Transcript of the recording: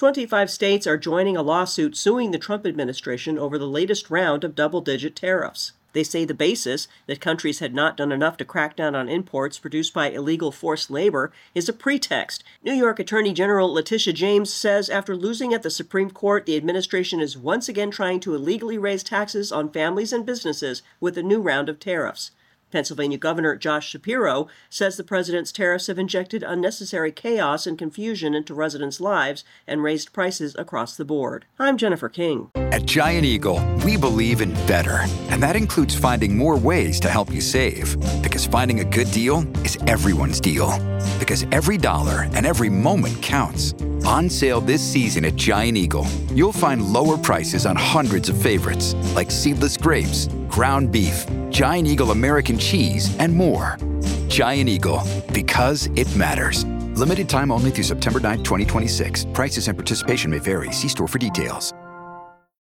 25 states are joining a lawsuit suing the Trump administration over the latest round of double-digit tariffs. They say the basis, that countries had not done enough to crack down on imports produced by illegal forced labor, is a pretext. New York Attorney General Letitia James says after losing at the Supreme Court, the administration is once again trying to illegally raise taxes on families and businesses with a new round of tariffs. Pennsylvania Governor Josh Shapiro says the president's tariffs have injected unnecessary chaos and confusion into residents' lives and raised prices across the board. I'm Jennifer King. At Giant Eagle, we believe in better, and that includes finding more ways to help you save. Because finding a good deal is everyone's deal. Because every dollar and every moment counts. On sale this season at Giant Eagle, you'll find lower prices on hundreds of favorites, like seedless grapes, ground beef, Giant Eagle American cheese, and more. Giant Eagle, because it matters. Limited time only through September 9, 2026. Prices and participation may vary. See store for details.